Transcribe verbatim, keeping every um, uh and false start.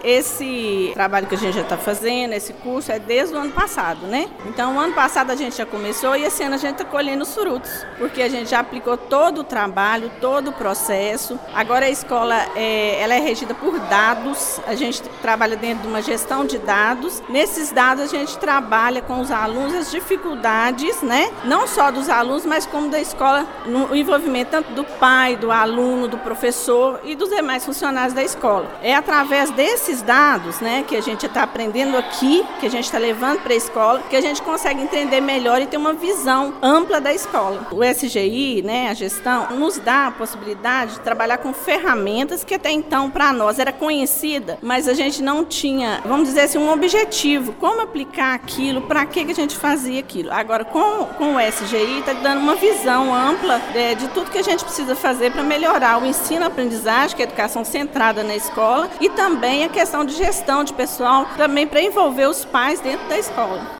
esse trabalho que a gente já está fazendo, esse curso, é desde o ano passado, né? Então, o ano passado a gente já começou e esse ano a gente está colhendo os frutos, porque a gente já aplicou todo o trabalho, todo o processo. Agora a escola é, ela é regida por dados, a gente trabalha dentro de uma gestão de dados. Nesses dados a gente trabalha com os alunos as dificuldades, né? Não só dos alunos, mas como da escola, no envolvimento tanto do pai, do aluno, do professor e dos demais funcionários da escola. É através desses dados, né, que a gente está aprendendo aqui, que a gente está levando para a escola, que a gente consegue entender melhor e ter uma visão ampla da escola. O S G I, né, a gestão, nos dá a possibilidade de trabalhar com ferramentas que até então para nós era conhecida, mas a gente não tinha, vamos dizer assim, um objetivo, como aplicar aquilo, para que que a gente fazia aquilo. Agora, com, com o S G I, está dando uma visão ampla de, de tudo que a gente precisa fazer para melhorar o ensino-aprendizagem, que é a educação centrada na escola, e também a questão de gestão de pessoal, também para envolver os pais dentro da escola.